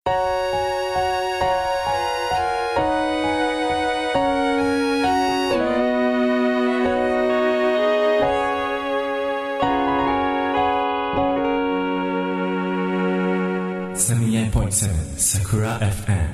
78.7 Sakura FM。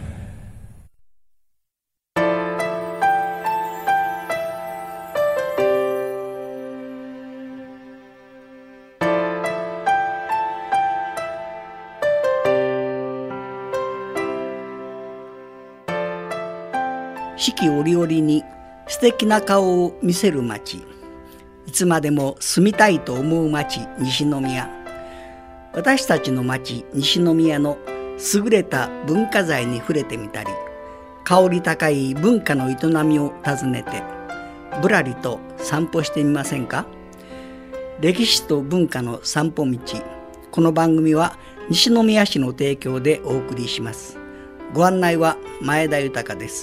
四季折々に素敵な顔を見せる街、いつまでも住みたいと思う街、西宮。私たちの町西宮の優れた文化財に触れてみたり、香り高い文化の営みを訪ねてぶらりと散歩してみませんか。歴史と文化の散歩道。この番組は西宮市の提供でお送りします。ご案内は前田豊です。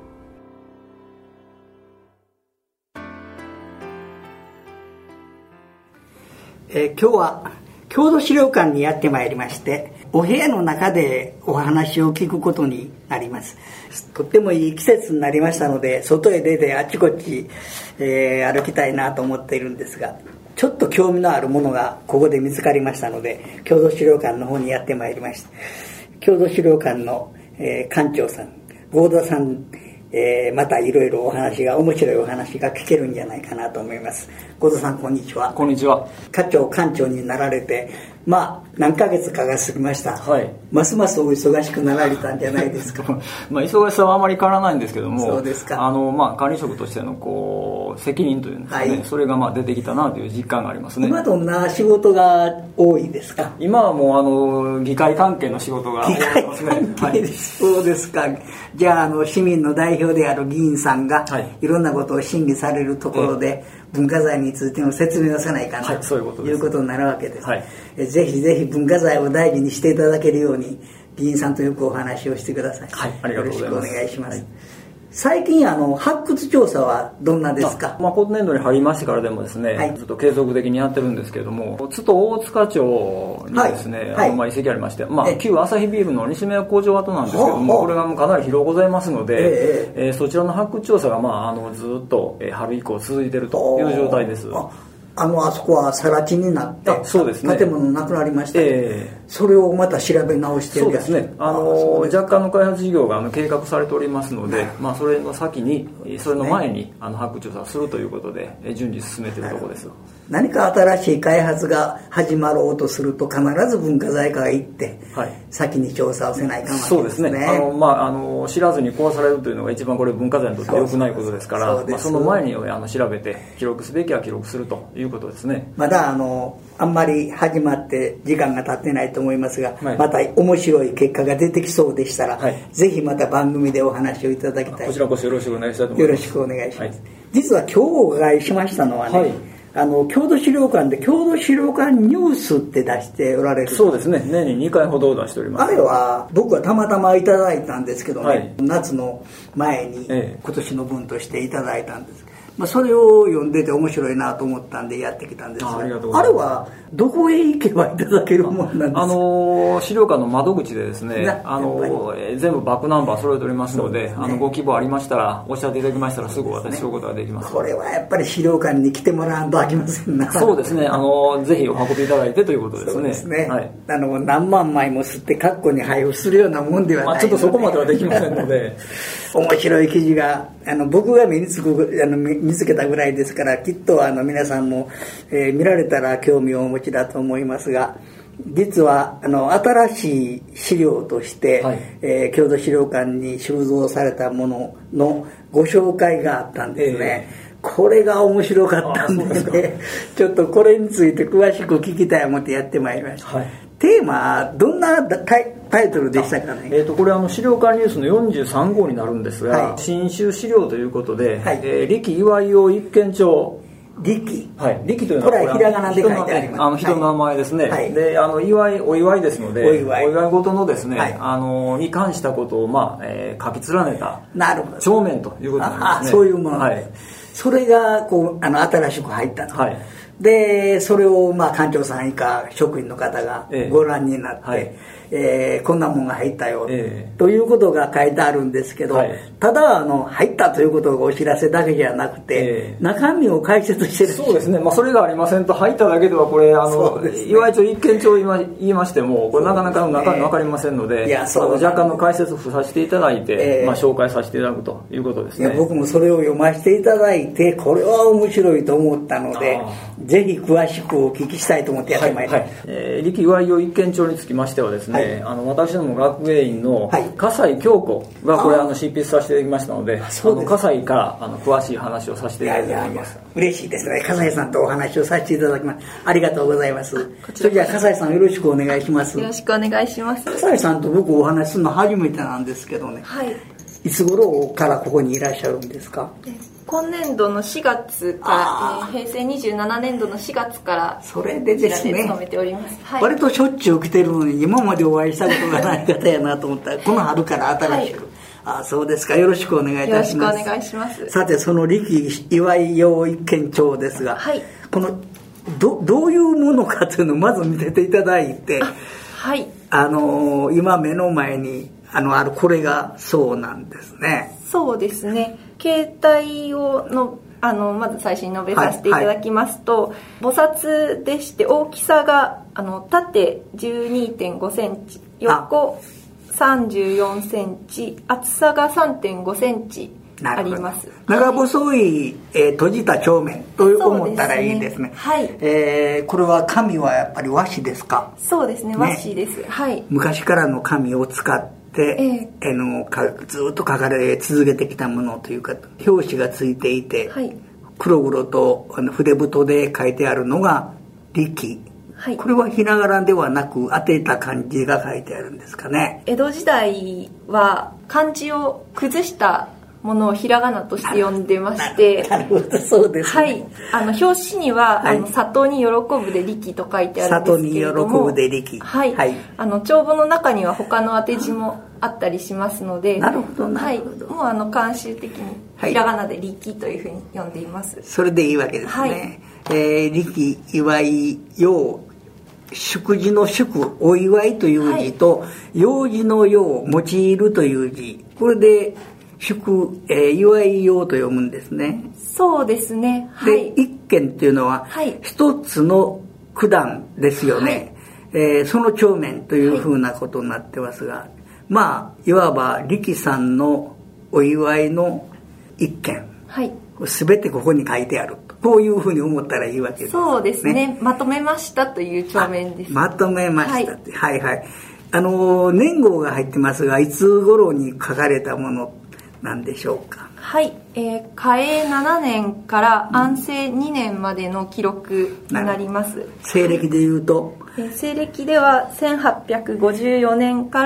今日は郷土資料館にやってまいりまして、お部屋の中でお話を聞くことになります。とってもいい季節になりましたので、外へ出てあちこち、歩きたいなと思っているんですが、ちょっと興味のあるものがここで見つかりましたので、郷土資料館の方にやってまいりました。郷土資料館の、館長さん、合田さん、またいろいろ面白いお話が聞けるんじゃないかなと思います。合田さん、こんにちは。 こんにちは。 館長になられて何ヶ月かが過ぎました。 はい。 ますますお忙しくなられたんじゃないですか。 忙しさはあまり変わらないんですけども、 そうですか。 管理職としての責任というんですかね、はい、それが出てきたなという実感がありますね。 今どんな仕事が多いですか。 今はもう議会関係の仕事が多いですね。 議会関係、はい、そうですか。じゃあ市民の代表である議員さんが、はい、いろんなことを審議されるところで、文化財についての説明をせないかな、はい、ということになるわけです。はい、ぜひぜひ文化財を大事にしていただけるように議員さんとよくお話をしてください。 はい、ありがとうございます。 よろしくお願いします。はい、最近発掘調査はどんなですか。 今年度に入りましてからでもですね、はい、ずっと継続的にやってるんですけれども、津と大塚町にですね、はい、遺跡ありまして、旧朝日ビールの西宮工場跡なんですけれども、これがかなり広ございますので、そちらの発掘調査がずっと春以降続いているという状態です。 あそこは更地になって、 そうですね、 建物なくなりました、それをまた調べ直している。 そうですね、若干の開発事業が計画されておりますので、それの先に、それの前に発掘調査をするということで順次進めているところです。 何か新しい開発が始まろうとすると必ず文化財課が行って、はい、先に調査をせないかんわけですね。 そうですね、知らずに壊されるというのが一番これ文化財にとって良くないことですから、その前に調べて記録すべきは記録するということですね。 まだあんまり始まって時間が経ってないと思いますが、はい、また面白い結果が出てきそうでしたら、はい、ぜひまた番組でお話をいただきたい。 こちらこそよろしくお願いしたいと思います。 よろしくお願いします。はい、実は今日お伺いしましたのはね、はい、郷土資料館で郷土資料館ニュースって出しておられる。 そうですね、年に2回ほど出しております。 あれは僕はたまたまいただいたんですけどね、はい、夏の前に今年の分としていただいたんです。それを読んでて面白いなと思ったんでやってきたんですが、あれはどこへ行けばいただけるものなんですか。 資料館の窓口でですね、全部バックナンバー揃えておりますので、ご希望ありましたらおっしゃっていただきましたらすぐお渡しすることができます。 これはやっぱり資料館に来てもらわんとあきませんな。 そうですね、ぜひお運びいただいてということですね。 そうですね、はい、何万枚も吸ってカッコに配布するようなもんではないので、 ちょっとそこまではできませんので面白い記事が僕が見つけたぐらいですから、きっと皆さんも、見られたら興味をお持ちだと思いますが、実は新しい資料として、はい、郷土資料館に収蔵されたもののご紹介があったんですね。これが面白かったんでね、ちょっとこれについて詳しく聞きたい思ってやってまいりました。はい、テーマどんなタイトルでしたかね。 これ資料館ニュースの43号になるんですが、はい、新州資料ということで、はい、力岩井尾一軒町。 力、 はい、力というのはこれはひらがなで書いてあります。 人の名前ですね。はい、でお祝いですので、お祝い事のですね、はい、に関したことを書き連ねた帳面ということになりますね。 そういうもので、はい、それが新しく入ったと。はい、でそれを館長さん以下職員の方がご覧になって、はい、 こんなもんが入ったよ、ということが書いてあるんですけど、ただ入ったということがお知らせだけじゃなくて、中身を解説してる。 そうですね、それがありませんと入っただけではこれいわゆる一見帳言いましてもこれなかなかの中身分かりませんので、若干の解説をさせていただいて、紹介させていただくということですね。 僕もそれを読ませていただいてこれは面白いと思ったので、ぜひ詳しくお聞きしたいと思ってやってまいりました。 力岩井用一見帳につきましてはですね、私ども学芸員の笠井京子がこれ執筆させていただきましたので、笠井から詳しい話をさせていただいております。 嬉しいですね。笠井さんとお話をさせていただきます。ありがとうございます。それじゃあ笠井さんよろしくお願いします。 よろしくお願いします。 笠井さんと僕お話しするの初めてなんですけどね、いつ頃からここにいらっしゃるんですか？ 今年度の4月から、平成27年度の4月からそれでですね、 勤めております。 割としょっちゅう来てるのに今までお会いしたことがない方やなと思ったらこの春から新しく、そうですか。よろしくお願いいたします。 よろしくお願いします。 さてその力岩井用一見帳ですが、このどういうものかというのをまず見せていただいて、今目の前にあるこれがそうなんですね。 そうですね。形態をまず最初に述べさせていただきますと、菩薩でして大きさが縦 12.5 センチ、横34センチ、厚さが 3.5 センチあります。 長細い、閉じた帳面と思ったらいいですね。これは紙はやっぱり和紙ですか？ そうですね、和紙です。 昔からの紙を使ってずっと書かれ続けてきたものというか、表紙がついていて、黒々と筆太で書いてあるのが力、これはひらがなではなく当てた漢字が書いてあるんですかね。 江戸時代は漢字を崩したものをひらがなとして呼んでまして、 なるほど、そうですね。 表紙には、里に喜ぶで力と書いてあるんですけれども、 里に喜ぶで力、 帳簿の中には他の当て字もあったりしますので、 なるほどなるほど、 もう慣習的にひらがなで力というふうに呼んでいます。 それでいいわけですね。力岩井用、祝辞の祝、お祝いという字と、用事の用、用いるという字、これで祝、祝い用と読むんですね。 そうですね。 で、一見というのは、一つの九段ですよね。その帳面というふうなことになってますが、いわば力さんのお祝いの一件、全てここに書いてあると、こういうふうに思ったらいいわけですね。 そうですね。まとめましたという帳面です。 まとめましたって、年号が入ってますが、いつ頃に書かれたものなんでしょうか？ 嘉永7年から安政2年までの記録になります。 西暦でいうと、 西暦では1854年から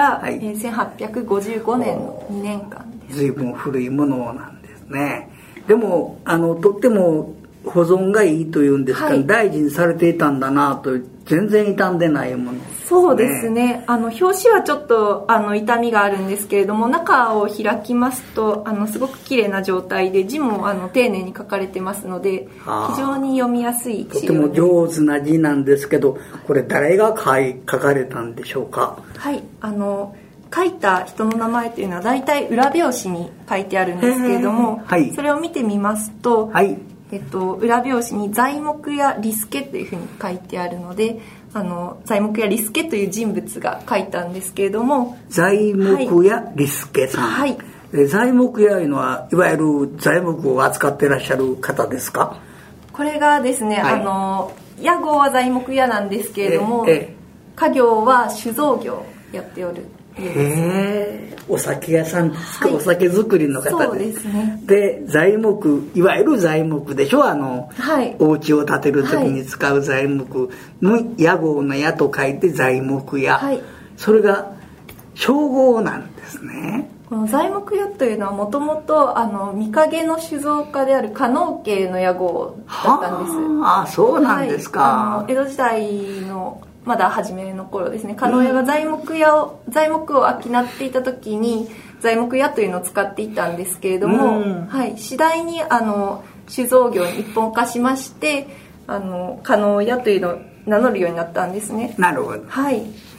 、1855年の2年間です。 随分古いものなんですね。でもとっても保存がいいというんですか、大事にされていたんだなと、全然傷んでないものですね。 そうですね。表紙はちょっと傷みがあるんですけれども、中を開きますとすごく綺麗な状態で、字も丁寧に書かれてますので、非常に読みやすい資料です。 とても上手な字なんですけど、これ誰が書かれたんでしょうか？ 書いた人の名前というのは大体裏表紙に書いてあるんですけれども、それを見てみますと、裏表紙に材木屋利助というふうに書いてあるので、材木屋利助という人物が書いたんですけれども、 材木屋利助さん、材木屋というのはいわゆる材木を扱っていらっしゃる方ですか？ これがですね、屋号は材木屋なんですけれども、家業は酒造業をやっておる。 お酒屋さんですか？お酒作りの方で。 そうですね。 で、材木、いわゆる材木でしょ、お家を建てる時に使う材木の屋号の屋と書いて材木屋、それが称号なんですね。 この材木屋というのはもともと御影の酒造家である加納家の屋号だったんです。 そうなんですか。 江戸時代のまだ初めの頃ですね、加納屋が材木を商っていた時に材木屋というのを使っていたんですけれども、次第に酒造業に一本化しまして、加納屋というのを名乗るようになったんですね。 なるほど。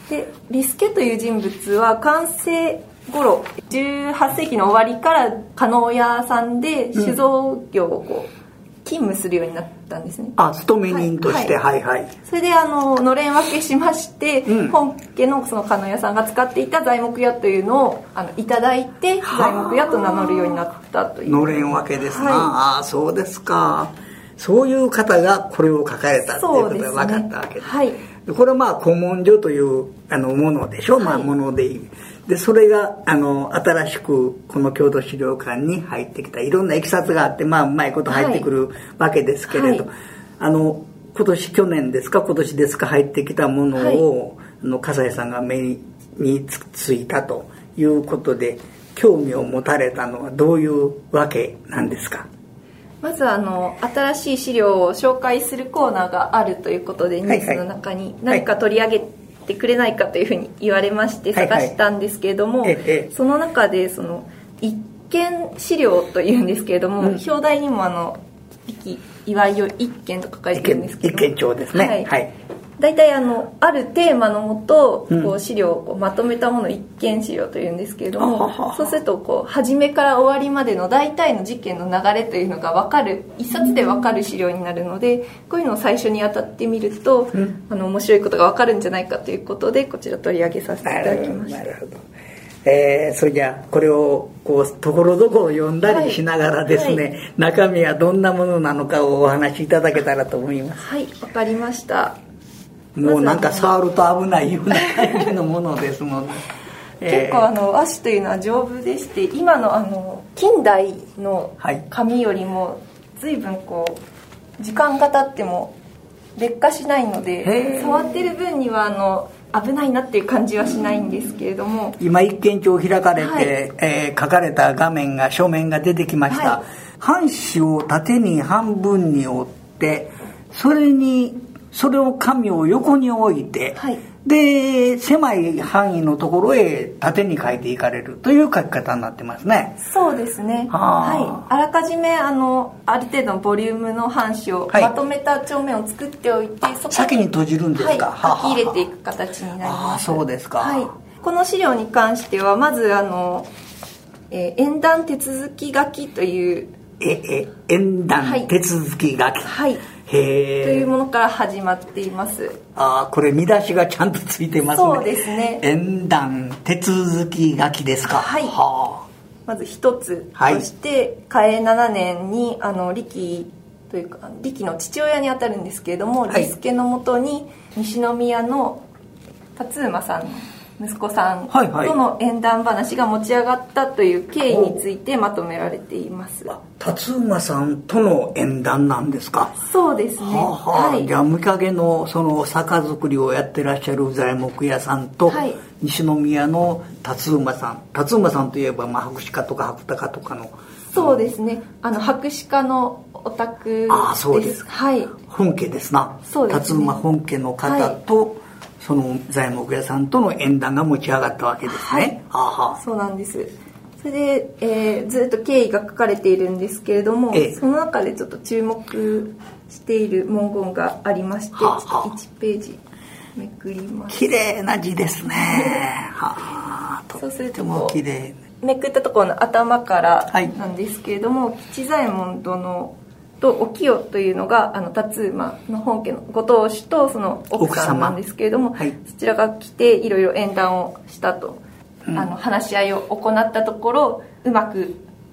で利助という人物は完成頃18世紀の終わりから加納屋さんで酒造業を勤務するようになったんですね。 勤め人として、はいはい。 それでのれん分けしまして、本家のその加納屋さんが使っていた材木屋というのをいただいて材木屋と名乗るようになったという。 のれん分けですな。そうですか。そういう方がこれを書かれたっていうことが分かったわけです。はい。これは古文書というものでしょ、ものでいい。でそれが新しくこの郷土資料館に入ってきたいろんないきさつがあってうまいこと入ってくるわけですけれど、今年ですか入ってきたものを、笠井さんが目についたということで興味を持たれたのはどういうわけなんですか？ まず新しい資料を紹介するコーナーがあるということでニュースの中に何か取り上げてくれないかというふうに言われまして探したんですけれども、その中で一見資料というんですけれども、表題にも岩井を一見と書かれてるんですけど、 一見帳ですね。はい。 大体あるテーマのもと資料をまとめたものを一見資料というんですけれども、そうすると初めから終わりまでの大体の事件の流れというのが分かる、一冊で分かる資料になるので、こういうのを最初に当たってみると、面白いことが分かるんじゃないかということでこちら取り上げさせていただきました。 なるほど。それじゃあこれをところどころ読んだりしながらですね、中身はどんなものなのかをお話しいただけたらと思います。 はい、わかりました。 もうなんか触ると危ないような感じのものですもんね。 結構和紙というのは丈夫でして、今の近代の紙よりも随分時間が経っても劣化しないので、触ってる分には危ないなっていう感じはしないんですけれども、 今一見帳開かれて、書かれた書面が出てきました。半紙を縦に半分に折ってそれを紙を横に置いて、で狭い範囲のところへ縦に書いていかれるという書き方になってますね。 そうですね。あらかじめある程度のボリュームの半紙をまとめた帳面を作っておいて、そこに先に閉じるんですか？ 書き入れていく形になります。 そうですか。 この資料に関してはまず演談手続き書きという演談手続き書き、 というものから始まっています。 これ見出しがちゃんとついてますね。 そうですね。 演談手続き書きですか？ まず一つとして、嘉永7年に利休の父親にあたるんですけれども、利助のもとに西宮の辰馬さんの息子さんとの縁談話が持ち上がったという経緯についてまとめられています。 辰馬さんとの縁談なんですか？ そうですね。 じゃあ御影の酒造りをやってらっしゃる材木屋さんと、西宮の辰馬さんといえば白紙家とか白鷹とかの、 そうですね、白紙家のお宅です。 そうです。本家ですな。そうですね。辰馬本家の方と、その材木屋さんとの縁談が持ち上がったわけですね。 そうなんです。それで、ずっと経緯が書かれているんですけれども、その中でちょっと注目している文言がありまして、1ページめくります。 綺麗な字ですね。 そうすると綺麗。 めくったところの頭からなんですけれども、吉左衛門殿とお清というのが辰馬の本家のご当主とその奥さんなんですけれども、そちらが来ていろいろ縁談をしたと、話し合いを行ったところうまく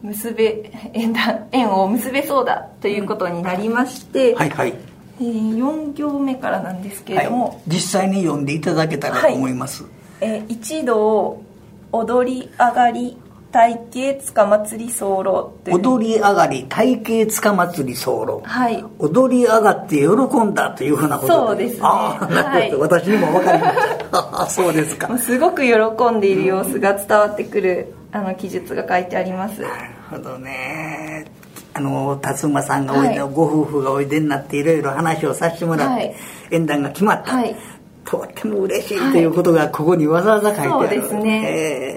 縁を結べそうだということになりまして、4行目からなんですけれども、 実際に読んでいただけたらと思います。 一同踊り上がり大慶塚祭り候踊り上がり大慶塚祭り候、踊り上がって喜んだというふうなことで。 そうですね。 私にも分かりましたそうですか。 すごく喜んでいる様子が伝わってくる記述が書いてあります。 なるほどね。辰馬さんがご夫婦がおいでになっていろいろ話をさせてもらって、縁談が決まった、とっても嬉しいということがここにわざわざ書いてある。 そうですね。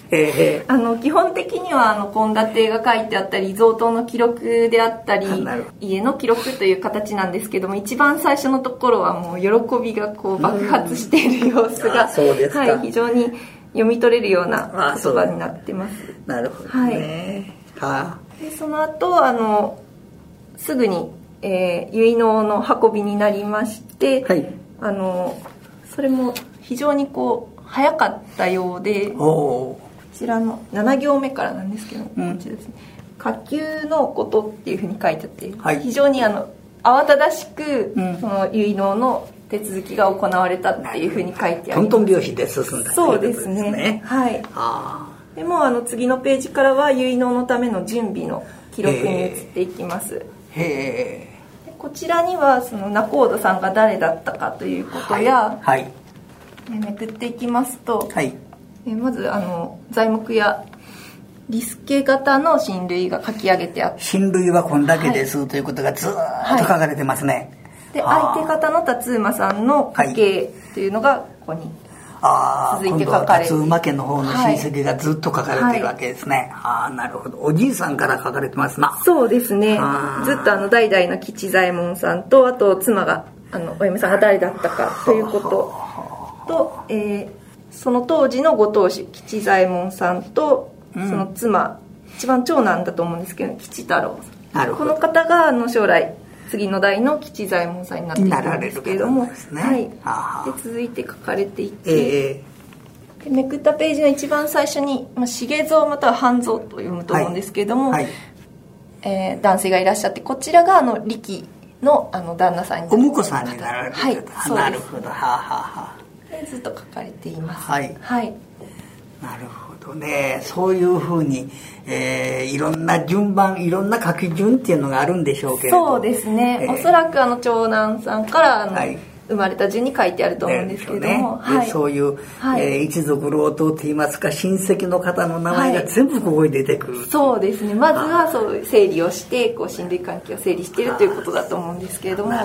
基本的には献立が書いてあったり贈答の記録であったり家の記録という形なんですけども、一番最初のところはもう喜びがこう爆発している様子が、非常に読み取れるような言葉になってます。 なるほどね。 でその後すぐに、結納の運びになりまして、それも非常にこう早かったようで、こちらの7行目からなんですけど、こちらですね、下級のことっていうふうに書いてあって、非常に慌ただしく、その結納の手続きが行われたっていうふうに書いてあります。 トントン拍子で進んだ。 そうですね。でも次のページからは結納のための準備の記録に移っていきます。こちらにはその仲人さんが誰だったかということや、めくっていきますと、まず材木やリスケ型の親類が書き上げてあって、 親類はこんだけです、ということがずーっと書かれてますね。 で相手方の辰馬さんの家系というのがここに続いて書かれて、 辰馬家の方の親戚がずっと書かれてるわけですね。なるほど。おじいさんから書かれてますな。 そうですね。ずっと代々の吉左衛門さんと、あと妻がお嫁さんが誰だったかということと、その当時のご当主吉左衛門さんと、その妻、一番長男だと思うんですけど吉太郎さん、この方が将来次の代の吉左衛門さんになっていくんですけれども、で続いて書かれていて、でめくったページの一番最初に重蔵または半蔵と読むと思うんですけれども、男性がいらっしゃって、こちらが力の旦那さんになる、 お婿さんになられる方。なるほど。 でずっと書かれています。 なるほどね。そういうふうに、いろんな順番、いろんな書き順っていうのがあるんでしょうけれど。 そうですね。おそらく長男さんから生まれた順に書いてあると思うんですけれども、 そういう、一族老頭といいますか親戚の方の名前が全部ここに出てくる。 そうですね。まずはそういう整理をして親類関係を整理しているということだと思うんですけれども、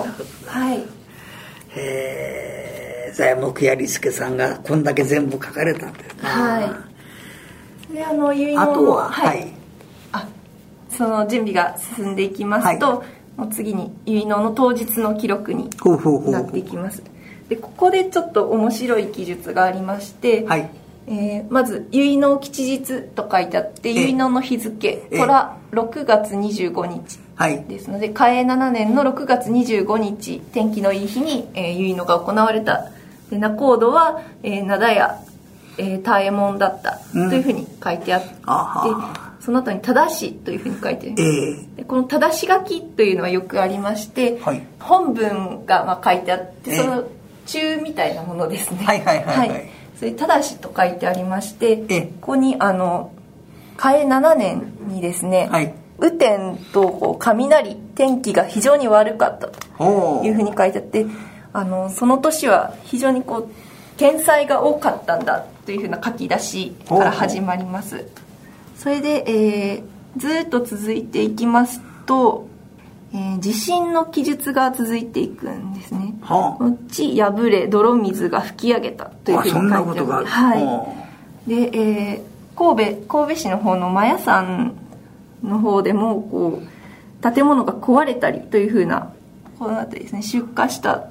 材木屋利助さんがこんだけ全部書かれたんですね。 で結納あとはその準備が進んでいきますと、もう次に結納の当日の記録になっていきます。でここでちょっと面白い記述がありまして、まず結納吉日と書いてあって、結納の日付、これは6月25日ですので、嘉永7年の6月25日天気のいい日に、結納が行われた。で仲人は、灘屋多右衛門だったというふうに書いてあって、その後に正しというふうに書いてあります。でこの正し書きというのはよくありまして、本文が書いてあって、その中みたいなものですね。それ正しと書いてありまして、ここに嘉永7年にですね、雨天と雷、天気が非常に悪かったというふうに書いてあって、その年は非常に天災が多かったんだというふうな書き出しから始まります。それで、ずっと続いていきますと、地震の記述が続いていくんですね。地破れ泥水が吹き上げたというふうに書いてある。そんなことがある。で、神戸市の方のマヤ山の方でも建物が壊れたりというふうな、この辺りですね、出火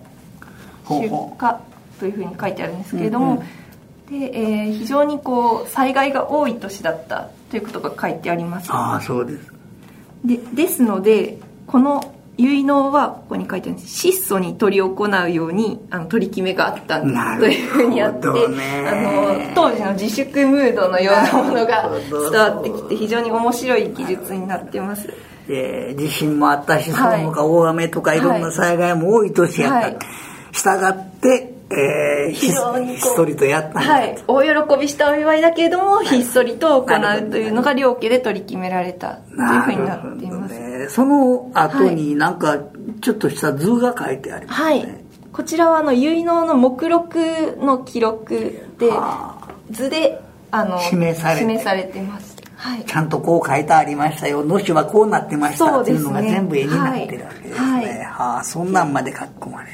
というふうに書いてあるんですけれども、で非常に災害が多い年だったということが書いてあります。 そうです。 ですのでこの結納はここに書いてあるんです。質素に執り行うように取り決めがあったんだというふうにあって、当時の自粛ムードのようなものが伝わってきて、非常に面白い記述になってます。 地震もあったし、その他大雨とかいろんな災害も多い年やった。したがってひっそりとやったんだ、 大喜びしたお祝いだけれどもひっそりと行うというのが両家で取り決められたというふうになっています。 その後になんかちょっとした図が書いてありますね。 こちらは結納の目録の記録で、図で示されてます。 ちゃんとこう書いてありましたよ、のしはこうなってましたっていうのが全部絵になってるわけですね。そんなんまで書き込まれる。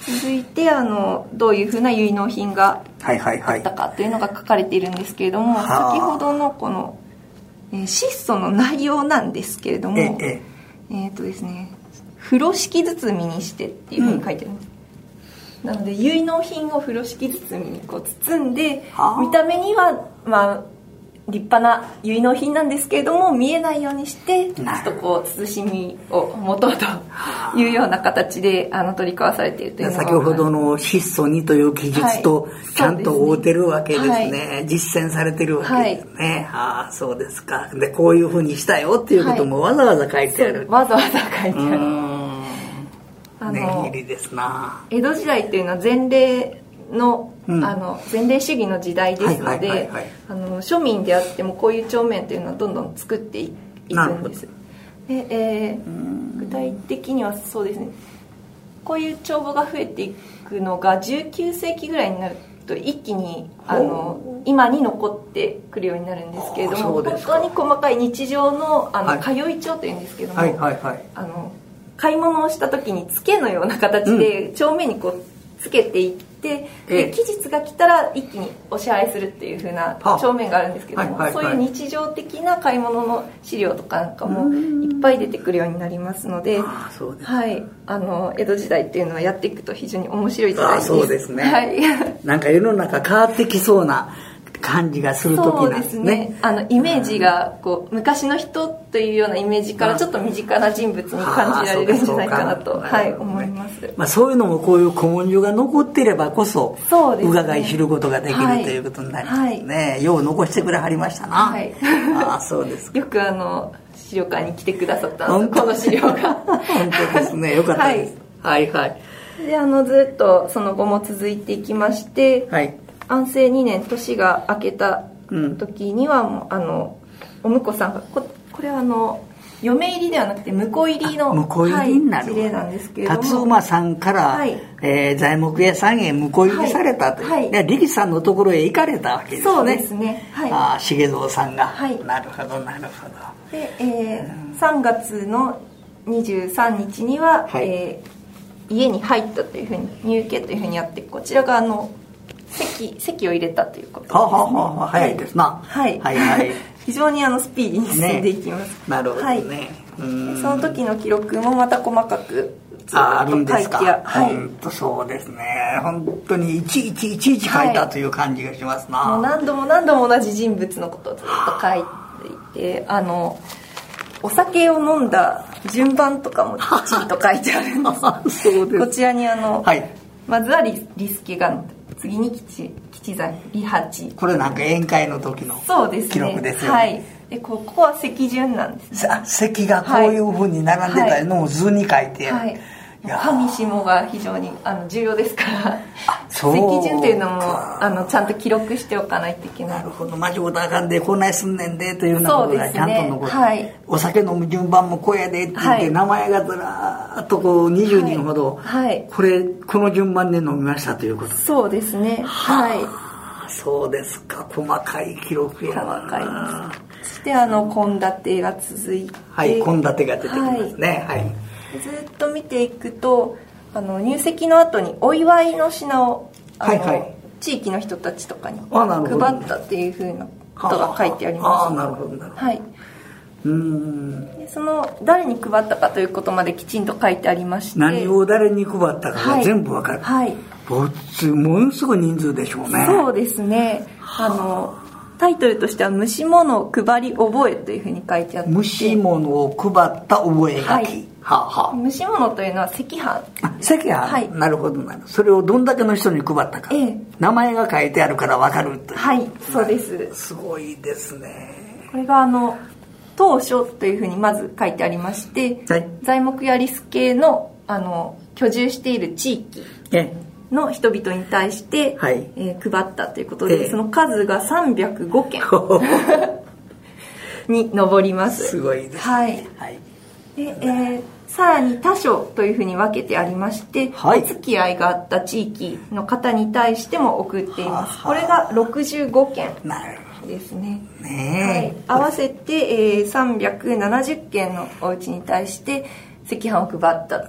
続いてどういうふうな結納品があったかというのが書かれているんですけれども、先ほどのこの、質素の内容なんですけれども、ですね、風呂敷包みにしてっていうふうに書いてあるんです、なので結納品を風呂敷包みにこう包んで、見た目には立派な結納品なんですけれども、見えないようにしてちょっとこう慎みを持とうというような形で取り交わされているというのが、 先ほどの質素にという記述とちゃんと合うてるわけですね、実践されてるわけですね、そうですか。でこういうふうにしたよっていうこともわざわざ書いてある、 わざわざ書いてある。 念入りですな。 江戸時代っていうのは前例の、前例主義の時代ですので、庶民であってもこういう帳面っていうのはどんどん作っていくんです。で、具体的にはそうですね、こういう帳簿が増えていくのが19世紀ぐらいになると一気に今に残ってくるようになるんですけれども、本当に細かい日常の通い帳というんですけども、買い物をした時に付けのような形で帳面にこうつけていって、で期日が来たら一気にお支払いするっていう風な帳面があるんですけども、そういう日常的な買い物の資料とかなんかもいっぱい出てくるようになりますので、江戸時代っていうのはやっていくと非常に面白い時代です。 そうですね、なんか世の中変わってきそうな感じがする時なんですね。 イメージがこう昔の人というようなイメージからちょっと身近な人物に感じられるんじゃないかなと思います。 そういうのもこういう古文書が残っていればこそ伺い知ることができるということになりますね。よう残してくれはりましたな。そうですか。 よく資料館に来てくださったこの資料が本当ですね、よかったです。 でずっとその後も続いていきまして、安政2年年が明けた時には、お婿さんがこれは嫁入りではなくて婿入りの婿入りになる、 事例なんですけれども、 辰馬さんから、材木屋さんへ婿入りされたという、力さんのところへ行かれたわけですね。 そうですね、 重蔵さんが、なるほどなるほど。 で、3月の23日には、家に入ったというふうに入家というふうにあって、こちらが席を入れたということですね。 早いですな。 非常にスピーディーに進んでいきます。 なるほどね。 その時の記録もまた細かくあるんですか。本当そうですね。本当にいちいち書いたという感じがしますな。 もう何度も同じ人物のことをずっと書いていて、お酒を飲んだ順番とかもきちんと書いてあるんです。そうです。こちらにまずはリスケが次に吉座利八、 これなんか宴会の時の記録ですよね。 でここは席順なんですね。 席がこういうふうに並んでたのを図に書いてある。 上下が非常に重要ですから席順っていうのもちゃんと記録しておかないといけない。 なるほど、間違うたらあかんでこんなにすんねんでというようなことがちゃんと残って、お酒飲む順番もこうやでって言って、名前がずらーっとこう20人ほど、この順番で飲みましたということ。 そうですね。 そうですか、細かい記録やな。 細かいです。そして献立が続いて、 献立が出てきますね。 ずっと見ていくと入籍の後にお祝いの品を地域の人たちとかに配ったっていうふうなことが書いてあります。 なるほどなるほど。 でその誰に配ったかということまできちんと書いてありまして、 何を誰に配ったかが全部わかる。ものすごい人数でしょうね。 そうですね。タイトルとしては蒸し物を配り覚えというふうに書いてあって、 蒸し物を配った覚え書き、 蒸し物というのは赤飯。 赤飯、なるほどなるほど。それをどんだけの人に配ったか、名前が書いてあるから分かるという。 そうです。 すごいですね。 これが当初というふうにまず書いてありまして、材木やリス系の居住している地域の人々に対して、配ったということで、その数が305件に上ります。 すごいですね。 で、さらに他所というふうに分けてありまして、お付き合いがあった地域の方に対しても送っています。これが65件ですね。合わせて、370件のお家に対して赤飯を配ったと。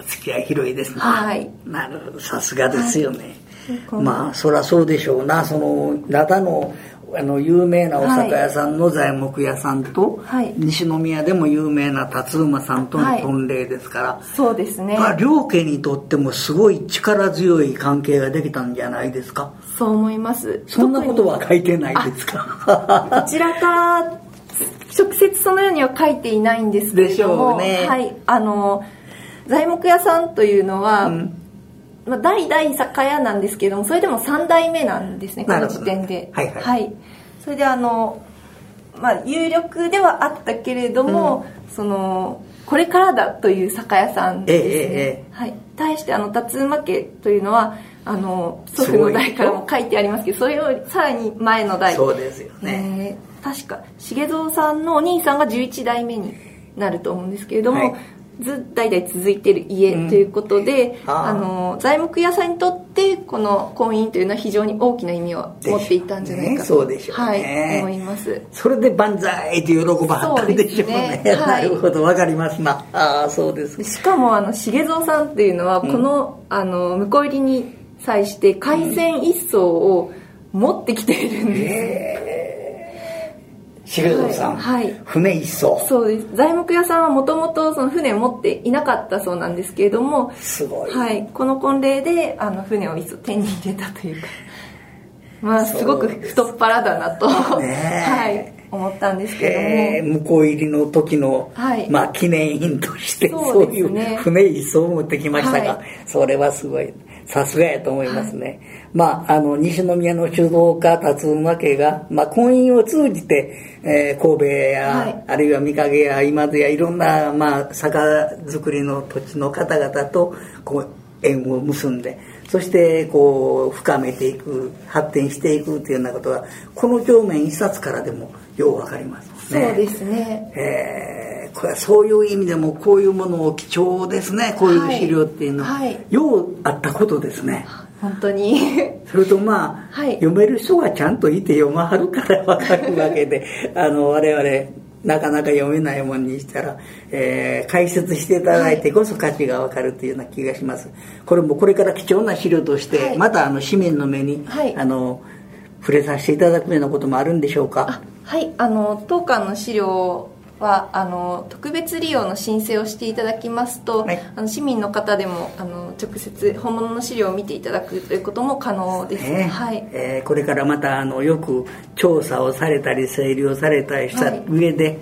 付き合い広いですね。 はい。 なるほど、さすがですよね。まあそりゃそうでしょうな。その灘の有名なお酒屋さんの材木屋さんと、はい、西宮でも有名な辰馬さんとの婚礼ですから、はい、 そうですね。 両家にとってもすごい力強い関係ができたんじゃないですか。 そう思います。 そんなことは書いてないですか。 こちらから直接そのようには書いていないんですけれども、 でしょうね。 はい、材木屋さんというのは、代々酒屋なんですけれども、それでも3代目なんですね、この時点で。はい、はいはい、それで有力ではあったけれども、これからだという酒屋さんですね。はい、対して辰馬家というのは祖父の代からも書いてありますけど、それよりさらに前の代。 そうですよね。 確か重蔵さんのお兄さんが11代目になると思うんですけれども、はい、代々続いている家ということで、材木屋さんにとってこの婚姻というのは非常に大きな意味を持っていたんじゃないかと、 そうでしょうね、 はい、思います。 それで万歳って喜ばはったんでしょうね。なるほど、わかりますな。そうです。 しかも重蔵さんっていうのはこの、婿入りに際して海鮮一艘を持ってきているんです。 重蔵さん、はい、船一艘。 そうです。材木屋さんはもともとその船を持っていなかったそうなんですけれども、 すごい、 はい、この婚礼で船を一艘手に入れたというか、すごく太っ腹だなと、はい、思ったんですけれども、 婿入りの時の、はい、記念品としてそういう船一艘を持ってきましたが、はい、それはすごいさすがやと思いますね。はい、西宮の酒造家辰馬家が、婚姻を通じて、神戸や、はい、あるいは御影や今津やいろんな、酒造りの土地の方々と縁を結んで、そして深めていく、発展していくというようなことがこの帳面一冊からでもようわかりますね。 そうですね。 これはそういう意味でもこういうものを貴重ですね。こういう資料っていうのは、はいはい、ようあったことですね。 本当に。 それとはい、読める人がちゃんといて読まはるからわかるわけで我々なかなか読めないもんにしたら、解説していただいてこそ価値がわかるというような気がします。これもこれから貴重な資料として、はい、また市民の目に、はい、触れさせていただくようなこともあるんでしょうか。 はい、当館の資料は特別利用の申請をしていただきますと、はい、市民の方でも直接本物の資料を見ていただくということも可能ですね。はい、 これからまたよく調査をされたり整理をされたりした上で、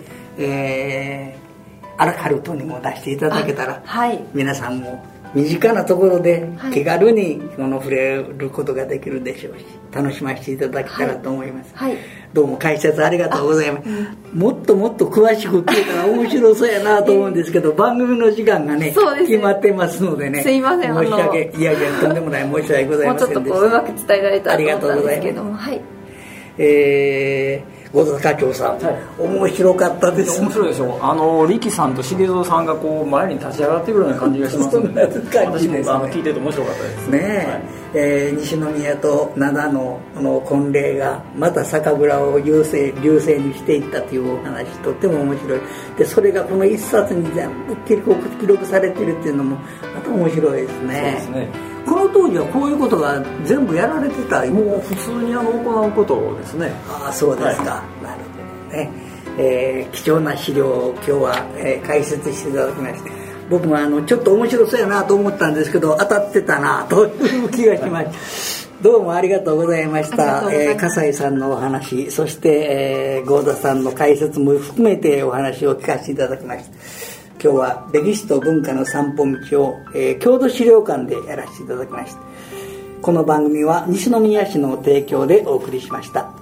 アラカルトにも出していただけたら、はい、皆さんも身近なところで気軽に触れることができるでしょうし、楽しませていただけたらと思います。はいはい、どうも解説ありがとうございます。もっともっと詳しく聞いたら面白そうやなと思うんですけど、番組の時間がね、決まってますのでね、 すいません、 申し訳とんでもない申し訳ございませんでした。 もうちょっとうまく伝えられたらと思ったんですけども、はい。 小田課長さん、はい、面白かったです。 面白いでしょ。力さんと重蔵さんが前に立ち上がってくるような感じがしますので、私も聞いてて面白かったですね。はい、西宮と灘の婚礼がまた酒蔵を流星にしていったというお話、とっても面白いで、それがこの一冊に全部記録されているっていうのもまた面白いですね。 そうですね。 この当時はこういうことが全部やられてた。 もう普通に行うことですね。 そうですか、はい、なるほどね。貴重な資料を今日は、解説していただきまして、僕もちょっと面白そうやなと思ったんですけど当たってたなという気がしましたどうもありがとうございました。笠井さんのお話、そして、合田さんの解説も含めてお話を聞かせていただきました。今日は歴史と文化の散歩道を、郷土資料館でやらせていただきました。この番組は西宮市の提供でお送りしました。